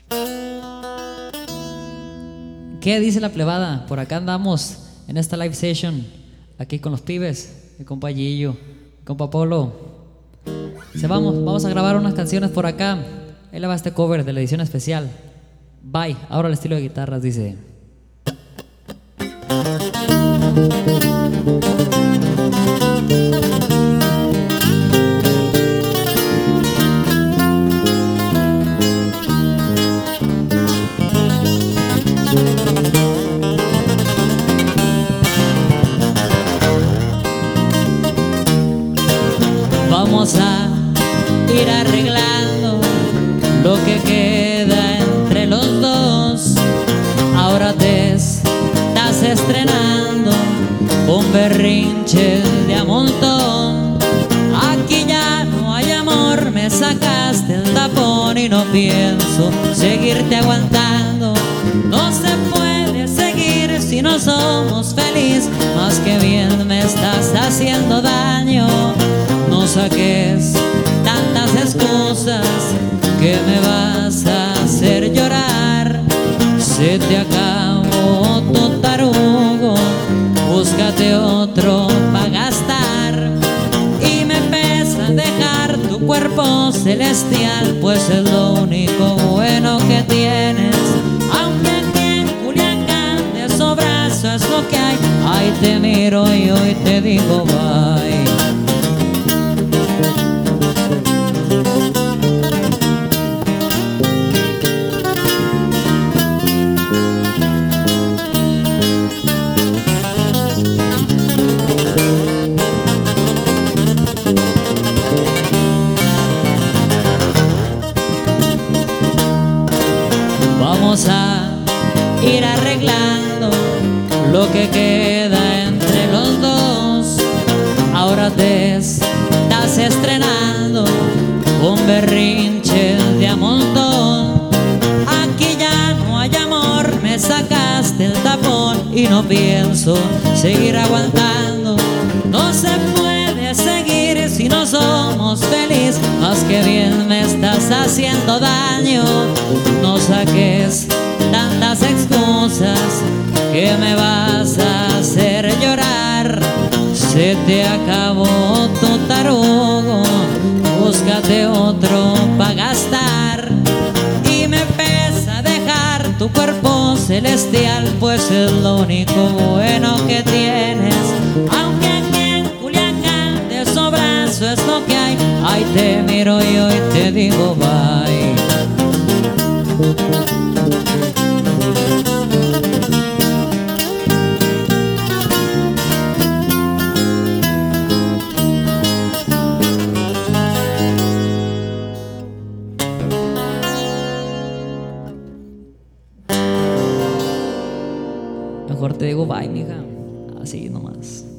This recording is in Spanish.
¿Qué dice la plebada? Por acá andamos en esta live session, aquí con los pibes, mi compa Gillo, mi compa Polo. Vamos a grabar unas canciones por acá. Ahí le va este cover de la edición especial. Bye, ahora el estilo de guitarras dice. Vamos a ir arreglando lo que queda entre los dos. Ahora te estás estrenando un berrinche de a montón. Aquí ya no hay amor, me sacaste el tapón y no pienso seguirte aguantando. No se puede seguir si no somos felices, más que bien me estás haciendo daño. No saques tantas excusas que me vas a hacer llorar. Se te acabó tu tarugo, búscate otro pa' gastar. Y me pesa dejar tu cuerpo celestial, pues es lo único bueno que tienes. Aunque aquí en Culiacán de sobrazo es lo que hay. Ahí te miro y hoy te digo bye. Vamos a ir arreglando lo que queda entre los dos. Ahora te estás estrenando un berrinche de a montón. Aquí ya no hay amor, me sacaste el tapón y no pienso seguir aguantando. No se puede seguir si no somos felices, más que bien me estás haciendo daño. No saques tantas excusas que me vas a hacer llorar. Se te acabó tu tarugo, búscate otro pa' gastar. Y me pesa dejar tu cuerpo celestial, pues es lo único bueno que tienes. Aunque aquí en Culiacán de sobrazo es lo que hay. Ahí te miro y hoy te digo bye. Mejor te digo bye, mija. Así nomás.